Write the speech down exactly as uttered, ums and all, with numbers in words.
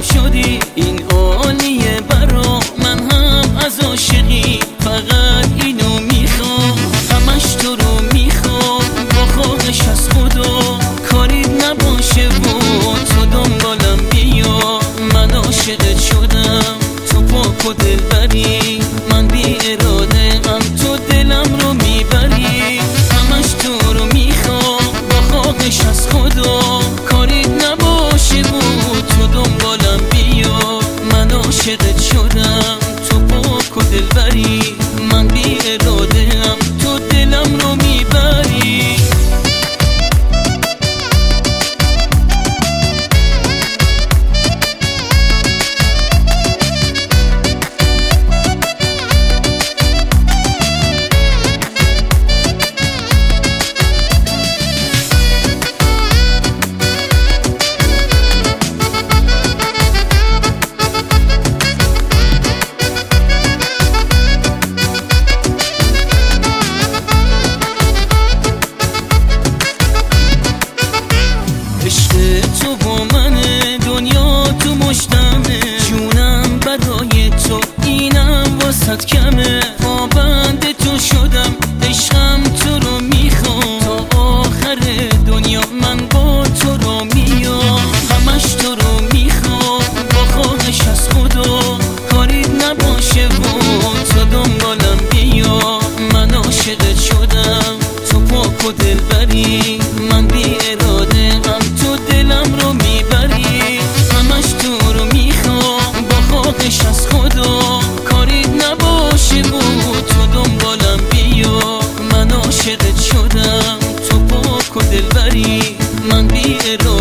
شدی این عالیه برا من، هم از عاشقی فقط اینو میخوام، همش تو رو میخوام با خواهش از خدا کاریت نباشه و تو دنبالم بیا. من عاشقت شدم تو پاک و دلبری، من بی اراده هم تو دلم رو میبری، همش تو رو میخوام با خواهش از خدا کاریت نباشه و تو دنبالم بیا. من عاشقت شدم تو پاک و دلبری، من بی اراده هم تو دلم رو میبری. تو با منه، دنیا تو مشتمه، جونم برای تو اینم واسط کمه، پابند تو شدم عشقم تو رو میخوام، تا آخر دنیا من با تو رو میام، همش تو رو میخوام با خواهش از خدا کاریت نباشه و تو دنبالم بیا. من عاشقت شدم تو پاک و دلبری، من بی اراده هم تو دلم رو میبری، همش تو رو میخوام با خواهش از خدا کاریت نباشه و تو دنبالم بیا. من عاشقت شدم تو پاک و دلبری، من بی اراده